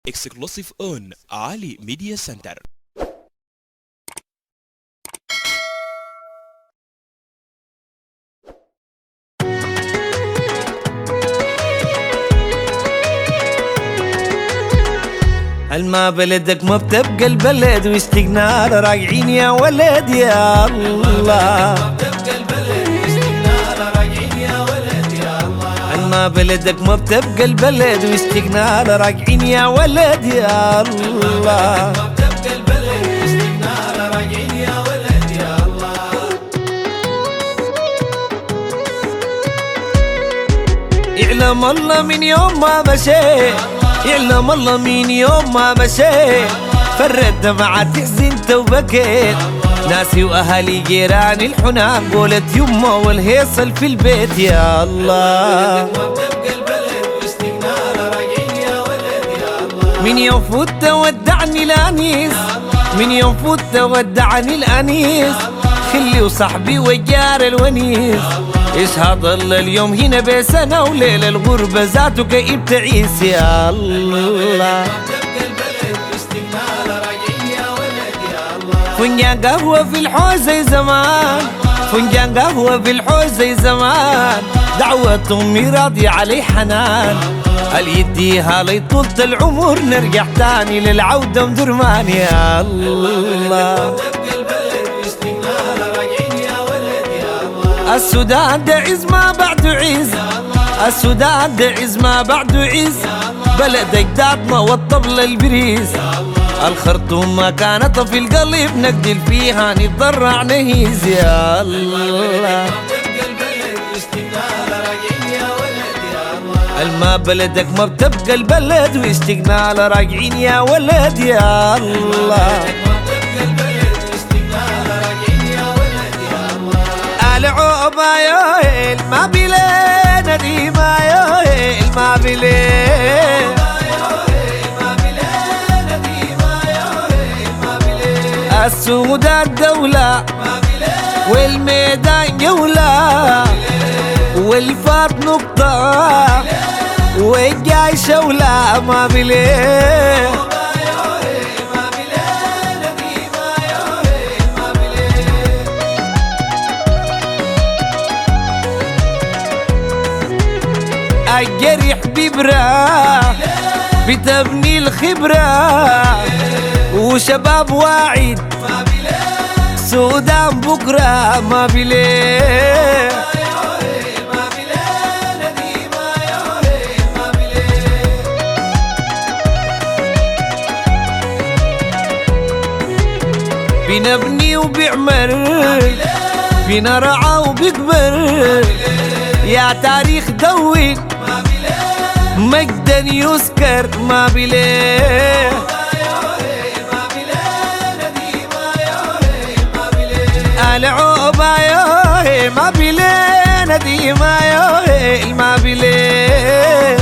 Exclusive on Ali Media Center. الما بلدك ما بتبقى البلد واشتقنا راجعين يا ولد يا الله. الما بلدك ما بتبقى البلد واشتقنا راجعين يا ولد يا الله. يعلم الله من يوم ما مشيت، يعلم الله من يوم ما مشيت، فرد دمعة حزنت وبكيت، ناسي واهلي جيراني الحنان قولت يما والهيصل في البيت يا الله. من يوم فوت ودعني الانيس، من يوم فوت ودعني الانيس، خلي وصاحبي وجار الونيس، ايش هضل اليوم هنا بسنة وليل الغربة ذاته كئيب تعيس يا الله. فنجان قهوة في الحوز زي زمان، فنجان قهوة في الحوز زي زمان، دعوة أمي راضية علي حنان، قال يديها لي طولة العمر نرجع تاني للعودة مدرمان يا الله. السودان ده عز ما بعده عز، السودان ده عز ما بعده عز، بلد اجدادنا والطبل البريز، الخرطوم ما كانت في القلب نقتل فيها نتضرع نهيز يا الله. الما بلدك ما بتبقى البلد واشتقنا لراجعين يا ولد يا الله. العوبة يا ما بلي نديمة يا ما بلي، السودان دولة والميدان جولة والفات نقطة والجاي شولة ما بلي. الجريح ببرة بتبني الخبرة وشباب واعد سودان بكرة ما بليه. بنبني وبيعمر بنرعى وبيكبر يا تاريخ دوي مجدا يذكر ما بليه. العوبة يا ما بليه نديمة يا ما بليه.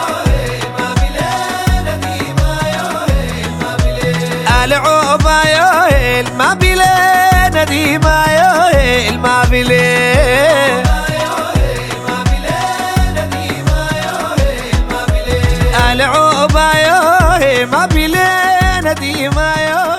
العوبة يا ما بليه نديمة يا ما بليه. العوبة يا ما بلي نديمة يا